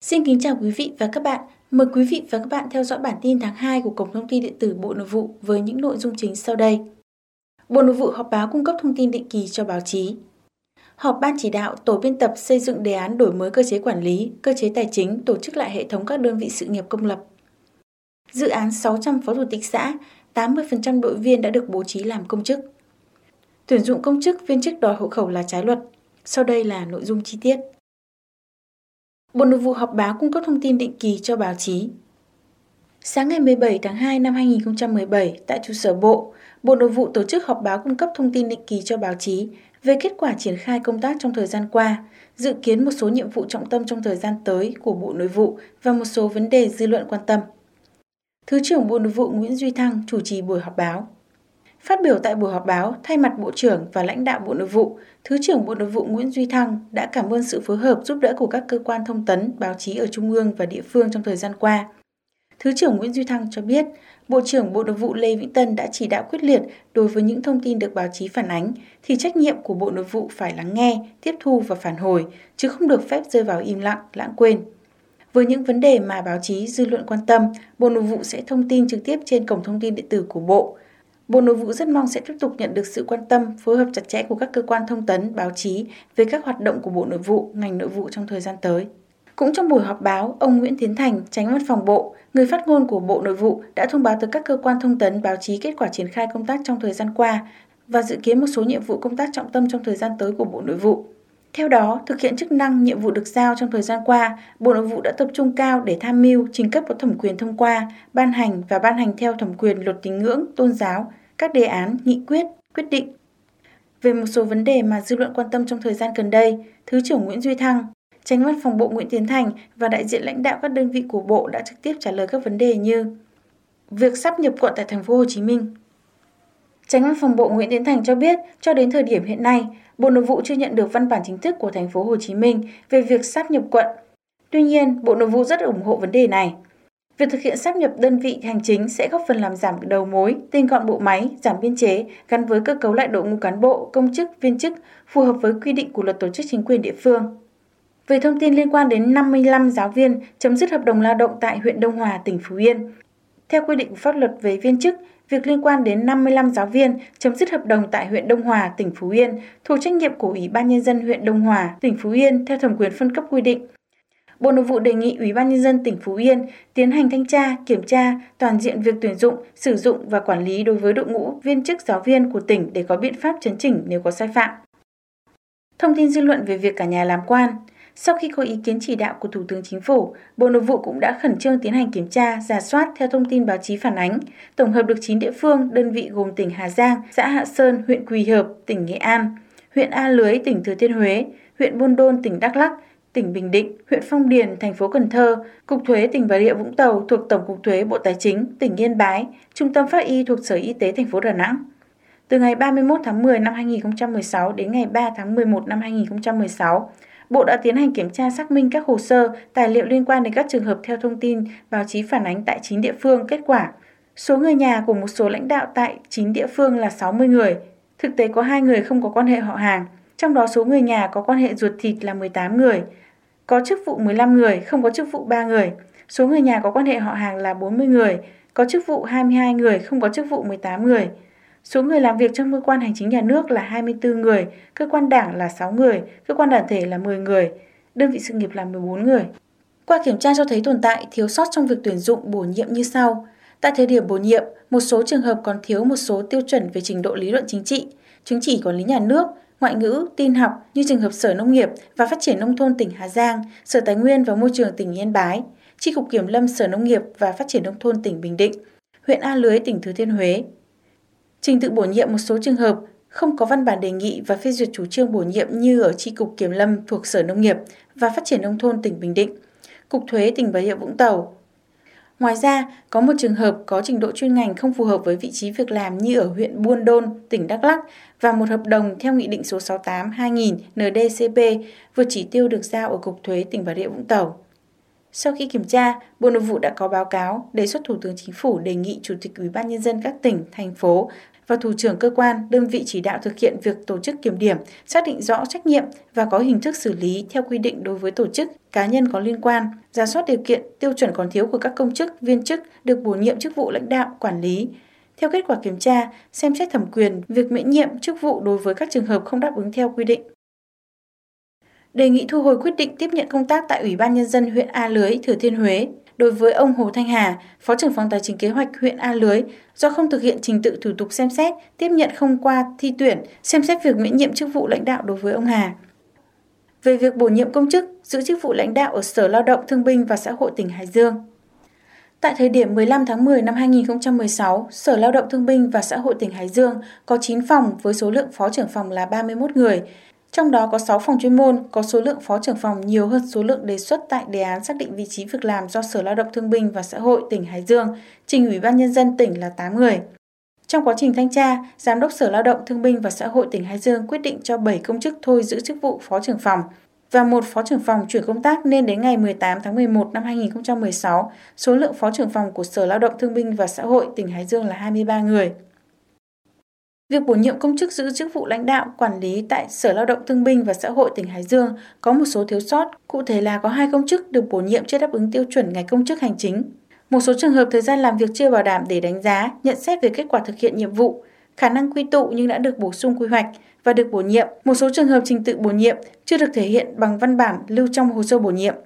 Xin kính chào quý vị và các bạn. Mời quý vị và các bạn theo dõi bản tin tháng 2 của Cổng Thông tin Điện tử Bộ Nội vụ với những nội dung chính sau đây. Bộ Nội vụ họp báo cung cấp thông tin định kỳ cho báo chí. Họp Ban chỉ đạo tổ biên tập xây dựng đề án đổi mới cơ chế quản lý, cơ chế tài chính, tổ chức lại hệ thống các đơn vị sự nghiệp công lập. Dự án 600 phó thủ tịch xã, 80% đội viên đã được bố trí làm công chức. Tuyển dụng công chức, viên chức đòi hộ khẩu là trái luật. Sau đây là nội dung chi tiết. Bộ Nội vụ họp báo cung cấp thông tin định kỳ cho báo chí. Sáng ngày 17 tháng 2 năm 2017, tại trụ sở Bộ, Bộ Nội vụ tổ chức họp báo cung cấp thông tin định kỳ cho báo chí về kết quả triển khai công tác trong thời gian qua, dự kiến một số nhiệm vụ trọng tâm trong thời gian tới của Bộ Nội vụ và một số vấn đề dư luận quan tâm. Thứ trưởng Bộ Nội vụ Nguyễn Duy Thăng chủ trì buổi họp báo. Phát biểu tại buổi họp báo, thay mặt Bộ trưởng và lãnh đạo Bộ Nội vụ, Thứ trưởng Bộ Nội vụ Nguyễn Duy Thăng đã cảm ơn sự phối hợp giúp đỡ của các cơ quan thông tấn, báo chí ở Trung ương và địa phương trong thời gian qua. Thứ trưởng Nguyễn Duy Thăng cho biết, Bộ trưởng Bộ Nội vụ Lê Vĩnh Tân đã chỉ đạo quyết liệt đối với những thông tin được báo chí phản ánh, thì trách nhiệm của Bộ Nội vụ phải lắng nghe, tiếp thu và phản hồi, chứ không được phép rơi vào im lặng, lãng quên. Với những vấn đề mà báo chí, dư luận quan tâm, Bộ Nội vụ sẽ thông tin trực tiếp trên cổng thông tin điện tử của Bộ. Bộ Nội vụ rất mong sẽ tiếp tục nhận được sự quan tâm, phối hợp chặt chẽ của các cơ quan thông tấn, báo chí về các hoạt động của Bộ Nội vụ, ngành nội vụ trong thời gian tới. Cũng trong buổi họp báo, ông Nguyễn Tiến Thành, Chánh Văn phòng Bộ, người phát ngôn của Bộ Nội vụ đã thông báo tới các cơ quan thông tấn, báo chí kết quả triển khai công tác trong thời gian qua và dự kiến một số nhiệm vụ công tác trọng tâm trong thời gian tới của Bộ Nội vụ. Theo đó, thực hiện chức năng, nhiệm vụ được giao trong thời gian qua, Bộ Nội vụ đã tập trung cao để tham mưu, trình cấp có thẩm quyền thông qua, ban hành và ban hành theo thẩm quyền luật tín ngưỡng, tôn giáo, các đề án, nghị quyết, quyết định. Về một số vấn đề mà dư luận quan tâm trong thời gian gần đây, Thứ trưởng Nguyễn Duy Thăng, Chánh Văn phòng Bộ Nguyễn Tiến Thành và đại diện lãnh đạo các đơn vị của Bộ đã trực tiếp trả lời các vấn đề như việc sáp nhập quận tại thành phố Hồ Chí Minh. Chánh Văn phòng Bộ Nguyễn Tiến Thành cho biết, cho đến thời điểm hiện nay, Bộ Nội vụ chưa nhận được văn bản chính thức của thành phố Hồ Chí Minh về việc sáp nhập quận. Tuy nhiên, Bộ Nội vụ rất ủng hộ vấn đề này. Việc thực hiện sáp nhập đơn vị hành chính sẽ góp phần làm giảm đầu mối, tinh gọn bộ máy, giảm biên chế, gắn với cơ cấu lại đội ngũ cán bộ, công chức, viên chức phù hợp với quy định của Luật Tổ chức Chính quyền địa phương. Về thông tin liên quan đến 55 giáo viên chấm dứt hợp đồng lao động tại huyện Đông Hòa, tỉnh Phú Yên. Theo quy định của pháp luật về viên chức, việc liên quan đến 55 giáo viên chấm dứt hợp đồng tại huyện Đông Hòa, tỉnh Phú Yên thuộc trách nhiệm của Ủy ban Nhân dân huyện Đông Hòa, tỉnh Phú Yên theo thẩm quyền phân cấp quy định. Bộ Nội vụ đề nghị Ủy ban Nhân dân tỉnh Phú Yên tiến hành thanh tra, kiểm tra toàn diện việc tuyển dụng, sử dụng và quản lý đối với đội ngũ viên chức giáo viên của tỉnh để có biện pháp chấn chỉnh nếu có sai phạm. Thông tin dư luận về việc cả nhà làm quan. Sau khi có ý kiến chỉ đạo của Thủ tướng Chính phủ, Bộ Nội vụ cũng đã khẩn trương tiến hành kiểm tra, rà soát theo thông tin báo chí phản ánh, tổng hợp được 9 địa phương, đơn vị gồm tỉnh Hà Giang, xã Hạ Sơn, huyện Quỳ Hợp, tỉnh Nghệ An, huyện A Lưới, tỉnh Thừa Thiên Huế, huyện Buôn Đôn, tỉnh Đắk Lắk, tỉnh Bình Định, huyện Phong Điền, thành phố Cần Thơ, Cục Thuế tỉnh Bà Rịa Vũng Tàu thuộc Tổng cục Thuế Bộ Tài chính, tỉnh Yên Bái, Trung tâm Pháp y thuộc Sở Y tế thành phố Đà Nẵng. Từ ngày 31 tháng 10 năm 2016 đến ngày 3 tháng 11 năm 2016, Bộ đã tiến hành kiểm tra xác minh các hồ sơ, tài liệu liên quan đến các trường hợp theo thông tin báo chí phản ánh tại 9 địa phương. Kết quả, số người nhà của một số lãnh đạo tại 9 địa phương là 60 người. Thực tế có 2 người không có quan hệ họ hàng, trong đó số người nhà có quan hệ ruột thịt là 18 người. Có chức vụ 15 người, không có chức vụ 3 người. Số người nhà có quan hệ họ hàng là 40 người, có chức vụ 22 người, không có chức vụ 18 người. Số người làm việc trong cơ quan hành chính nhà nước là 24 người, cơ quan đảng là 6 người, cơ quan đoàn thể là 10 người, đơn vị sự nghiệp là 14 người. Qua kiểm tra cho thấy tồn tại, thiếu sót trong việc tuyển dụng bổ nhiệm như sau. Tại thời điểm bổ nhiệm, một số trường hợp còn thiếu một số tiêu chuẩn về trình độ lý luận chính trị, chứng chỉ quản lý nhà nước, ngoại ngữ, tin học như trường hợp Sở Nông nghiệp và Phát triển Nông thôn tỉnh Hà Giang, Sở Tài nguyên và Môi trường tỉnh Yên Bái, Chi cục Kiểm lâm Sở Nông nghiệp và Phát triển Nông thôn tỉnh Bình Định, huyện A Lưới tỉnh Thừa Thiên Huế. Trình tự bổ nhiệm một số trường hợp không có văn bản đề nghị và phê duyệt chủ trương bổ nhiệm như ở Chi cục Kiểm lâm thuộc Sở Nông nghiệp và Phát triển Nông thôn tỉnh Bình Định, Cục Thuế tỉnh Bà Rịa Vũng Tàu. Ngoài ra, có một trường hợp có trình độ chuyên ngành không phù hợp với vị trí việc làm như ở huyện Buôn Đôn, tỉnh Đắk Lắk và một hợp đồng theo Nghị định số 68/2000 NĐ-CP vượt chỉ tiêu được giao ở Cục Thuế tỉnh Bà Rịa Vũng Tàu. Sau khi kiểm tra, Bộ Nội vụ đã có báo cáo đề xuất Thủ tướng Chính phủ đề nghị Chủ tịch Ủy ban Nhân dân các tỉnh, thành phố và thủ trưởng cơ quan, đơn vị chỉ đạo thực hiện việc tổ chức kiểm điểm, xác định rõ trách nhiệm và có hình thức xử lý theo quy định đối với tổ chức, cá nhân có liên quan, rà soát điều kiện, tiêu chuẩn còn thiếu của các công chức, viên chức được bổ nhiệm chức vụ lãnh đạo, quản lý. Theo kết quả kiểm tra, xem xét thẩm quyền việc miễn nhiệm chức vụ đối với các trường hợp không đáp ứng theo quy định. Đề nghị thu hồi quyết định tiếp nhận công tác tại Ủy ban Nhân dân huyện A Lưới, Thừa Thiên Huế đối với ông Hồ Thanh Hà, Phó trưởng phòng Tài chính Kế hoạch huyện A Lưới do không thực hiện trình tự thủ tục xem xét, tiếp nhận không qua thi tuyển, xem xét việc miễn nhiệm chức vụ lãnh đạo đối với ông Hà. Về việc bổ nhiệm công chức, giữ chức vụ lãnh đạo ở Sở Lao động Thương binh và Xã hội tỉnh Hải Dương. Tại thời điểm 15 tháng 10 năm 2016, Sở Lao động Thương binh và Xã hội tỉnh Hải Dương có 9 phòng với số lượng phó trưởng phòng là 31 người. Trong đó có 6 phòng chuyên môn, có số lượng phó trưởng phòng nhiều hơn số lượng đề xuất tại đề án xác định vị trí việc làm do Sở Lao động Thương binh và Xã hội tỉnh Hải Dương trình Ủy ban Nhân dân tỉnh là 8 người. Trong quá trình thanh tra, Giám đốc Sở Lao động Thương binh và Xã hội tỉnh Hải Dương quyết định cho 7 công chức thôi giữ chức vụ phó trưởng phòng và 1 phó trưởng phòng chuyển công tác, nên đến ngày 18 tháng 11 năm 2016, số lượng phó trưởng phòng của Sở Lao động Thương binh và Xã hội tỉnh Hải Dương là 23 người. Việc bổ nhiệm công chức giữ chức vụ lãnh đạo, quản lý tại Sở Lao động Thương binh và Xã hội tỉnh Hải Dương có một số thiếu sót, cụ thể là có 2 công chức được bổ nhiệm chưa đáp ứng tiêu chuẩn ngạch công chức hành chính. Một số trường hợp thời gian làm việc chưa bảo đảm để đánh giá, nhận xét về kết quả thực hiện nhiệm vụ, khả năng quy tụ nhưng đã được bổ sung quy hoạch và được bổ nhiệm. Một số trường hợp trình tự bổ nhiệm chưa được thể hiện bằng văn bản lưu trong hồ sơ bổ nhiệm.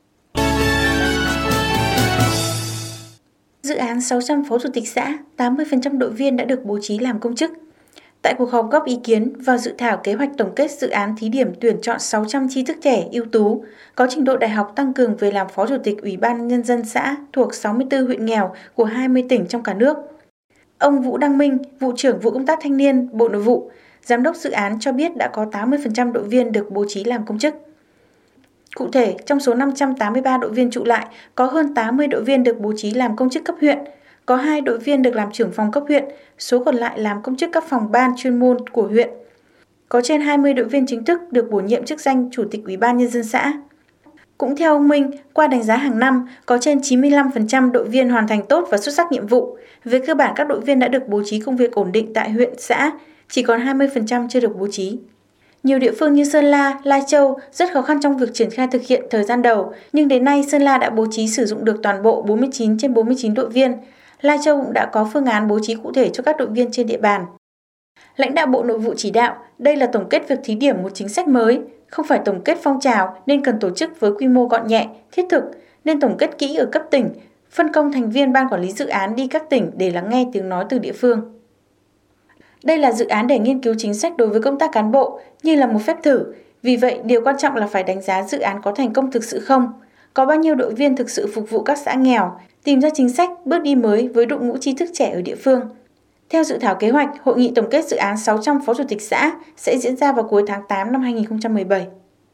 Dự án 600 phó chủ tịch xã, 80% đội viên đã được bố trí làm công chức. Tại cuộc họp góp ý kiến vào dự thảo kế hoạch tổng kết dự án thí điểm tuyển chọn 600 tri thức trẻ ưu tú, có trình độ đại học tăng cường về làm phó chủ tịch Ủy ban Nhân dân xã thuộc 64 huyện nghèo của 20 tỉnh trong cả nước. Ông Vũ Đăng Minh, Vụ trưởng Vụ Công tác Thanh niên, Bộ Nội vụ, Giám đốc dự án cho biết đã có 80% đội viên được bố trí làm công chức. Cụ thể, trong số 583 đội viên trụ lại, có hơn 80 đội viên được bố trí làm công chức cấp huyện, có 2 đội viên được làm trưởng phòng cấp huyện, số còn lại làm công chức các phòng ban chuyên môn của huyện. Có trên 20 đội viên chính thức được bổ nhiệm chức danh Chủ tịch Ủy ban Nhân dân xã. Cũng theo ông Minh, qua đánh giá hàng năm, có trên 95% đội viên hoàn thành tốt và xuất sắc nhiệm vụ. Về cơ bản, các đội viên đã được bố trí công việc ổn định tại huyện, xã, chỉ còn 20% chưa được bố trí. Nhiều địa phương như Sơn La, Lai Châu rất khó khăn trong việc triển khai thực hiện thời gian đầu, nhưng đến nay Sơn La đã bố trí sử dụng được toàn bộ 49 trên 49 đội viên. Lai Châu cũng đã có phương án bố trí cụ thể cho các đội viên trên địa bàn. Lãnh đạo Bộ Nội vụ chỉ đạo, đây là tổng kết việc thí điểm một chính sách mới, không phải tổng kết phong trào nên cần tổ chức với quy mô gọn nhẹ, thiết thực, nên tổng kết kỹ ở cấp tỉnh, phân công thành viên ban quản lý dự án đi các tỉnh để lắng nghe tiếng nói từ địa phương. Đây là dự án để nghiên cứu chính sách đối với công tác cán bộ như là một phép thử, vì vậy điều quan trọng là phải đánh giá dự án có thành công thực sự không, có bao nhiêu đội viên thực sự phục vụ các xã nghèo, tìm ra chính sách, bước đi mới với đội ngũ tri thức trẻ ở địa phương. Theo dự thảo kế hoạch, hội nghị tổng kết dự án 600 phó chủ tịch xã sẽ diễn ra vào cuối tháng 8 năm 2017.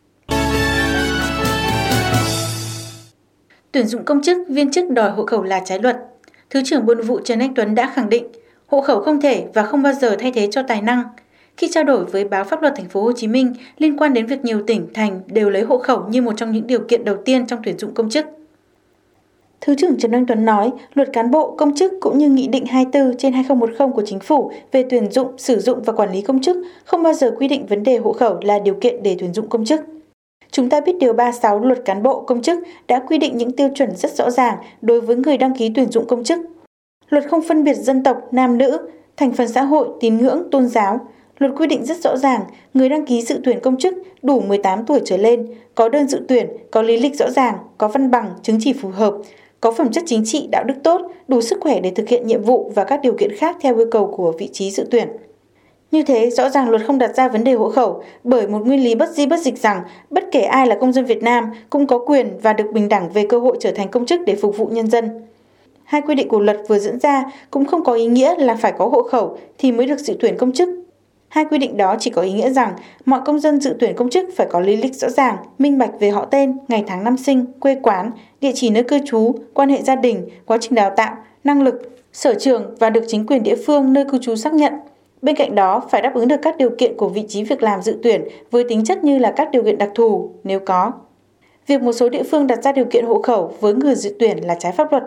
Tuyển dụng công chức, viên chức đòi hộ khẩu là trái luật. Thứ trưởng Bộ Nội vụ Trần Anh Tuấn đã khẳng định, hộ khẩu không thể và không bao giờ thay thế cho tài năng. Khi trao đổi với báo Pháp luật Thành phố Hồ Chí Minh liên quan đến việc nhiều tỉnh, thành đều lấy hộ khẩu như một trong những điều kiện đầu tiên trong tuyển dụng công chức. Thứ trưởng Trần Anh Tuấn nói, Luật Cán bộ, Công chức cũng như Nghị định 24/2010 của Chính phủ về tuyển dụng, sử dụng và quản lý công chức không bao giờ quy định vấn đề hộ khẩu là điều kiện để tuyển dụng công chức. Chúng ta biết điều 36 Luật Cán bộ, Công chức đã quy định những tiêu chuẩn rất rõ ràng đối với người đăng ký tuyển dụng công chức. Luật không phân biệt dân tộc, nam nữ, thành phần xã hội, tín ngưỡng, tôn giáo. Luật quy định rất rõ ràng, người đăng ký dự tuyển công chức đủ 18 tuổi trở lên, có đơn dự tuyển, có lý lịch rõ ràng, có văn bằng, chứng chỉ phù hợp, có phẩm chất chính trị, đạo đức tốt, đủ sức khỏe để thực hiện nhiệm vụ và các điều kiện khác theo yêu cầu của vị trí dự tuyển. Như thế, rõ ràng luật không đặt ra vấn đề hộ khẩu bởi một nguyên lý bất di bất dịch rằng bất kể ai là công dân Việt Nam cũng có quyền và được bình đẳng về cơ hội trở thành công chức để phục vụ nhân dân. Hai quy định của luật vừa diễn ra cũng không có ý nghĩa là phải có hộ khẩu thì mới được dự tuyển công chức. Hai quy định đó chỉ có ý nghĩa rằng mọi công dân dự tuyển công chức phải có lý lịch rõ ràng, minh bạch về họ tên, ngày tháng năm sinh, quê quán, địa chỉ nơi cư trú, quan hệ gia đình, quá trình đào tạo, năng lực, sở trường và được chính quyền địa phương nơi cư trú xác nhận. Bên cạnh đó, phải đáp ứng được các điều kiện của vị trí việc làm dự tuyển với tính chất như là các điều kiện đặc thù, nếu có. Việc một số địa phương đặt ra điều kiện hộ khẩu với người dự tuyển là trái pháp luật.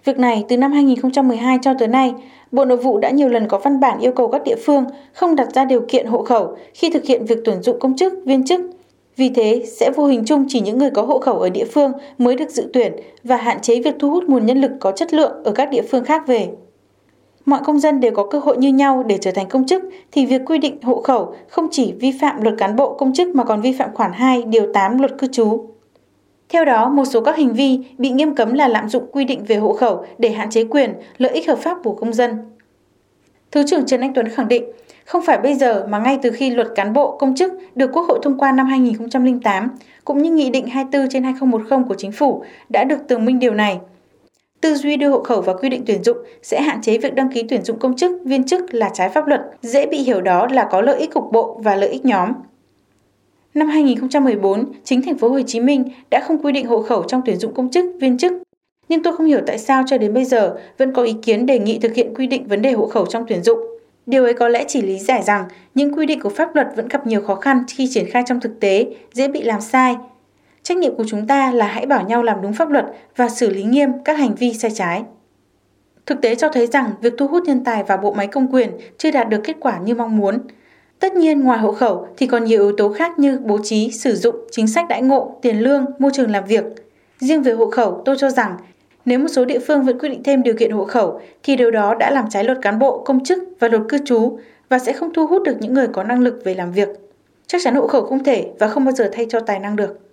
Việc này từ năm 2012 cho tới nay, Bộ Nội vụ đã nhiều lần có văn bản yêu cầu các địa phương không đặt ra điều kiện hộ khẩu khi thực hiện việc tuyển dụng công chức, viên chức. Vì thế, sẽ vô hình chung chỉ những người có hộ khẩu ở địa phương mới được dự tuyển và hạn chế việc thu hút nguồn nhân lực có chất lượng ở các địa phương khác về. Mọi công dân đều có cơ hội như nhau để trở thành công chức thì việc quy định hộ khẩu không chỉ vi phạm Luật Cán bộ Công chức mà còn vi phạm khoản 2 điều 8 Luật Cư trú. Theo đó, một số các hành vi bị nghiêm cấm là lạm dụng quy định về hộ khẩu để hạn chế quyền, lợi ích hợp pháp của công dân. Thứ trưởng Trần Anh Tuấn khẳng định, không phải bây giờ mà ngay từ khi Luật Cán bộ Công chức được Quốc hội thông qua năm 2008, cũng như Nghị định 24/2010 của Chính phủ đã được tường minh điều này. Tư duy đưa hộ khẩu vào quy định tuyển dụng sẽ hạn chế việc đăng ký tuyển dụng công chức, viên chức là trái pháp luật, dễ bị hiểu đó là có lợi ích cục bộ và lợi ích nhóm. Năm 2014, chính thành phố Hồ Chí Minh đã không quy định hộ khẩu trong tuyển dụng công chức, viên chức. Nhưng tôi không hiểu tại sao cho đến bây giờ vẫn có ý kiến đề nghị thực hiện quy định vấn đề hộ khẩu trong tuyển dụng. Điều ấy có lẽ chỉ lý giải rằng những quy định của pháp luật vẫn gặp nhiều khó khăn khi triển khai trong thực tế, dễ bị làm sai. Trách nhiệm của chúng ta là hãy bảo nhau làm đúng pháp luật và xử lý nghiêm các hành vi sai trái. Thực tế cho thấy rằng việc thu hút nhân tài vào bộ máy công quyền chưa đạt được kết quả như mong muốn. Tất nhiên, ngoài hộ khẩu thì còn nhiều yếu tố khác như bố trí, sử dụng, chính sách đãi ngộ, tiền lương, môi trường làm việc. Riêng về hộ khẩu, tôi cho rằng nếu một số địa phương vẫn quy định thêm điều kiện hộ khẩu thì điều đó đã làm trái Luật Cán bộ, Công chức và Luật Cư trú và sẽ không thu hút được những người có năng lực về làm việc. Chắc chắn hộ khẩu không thể và không bao giờ thay cho tài năng được.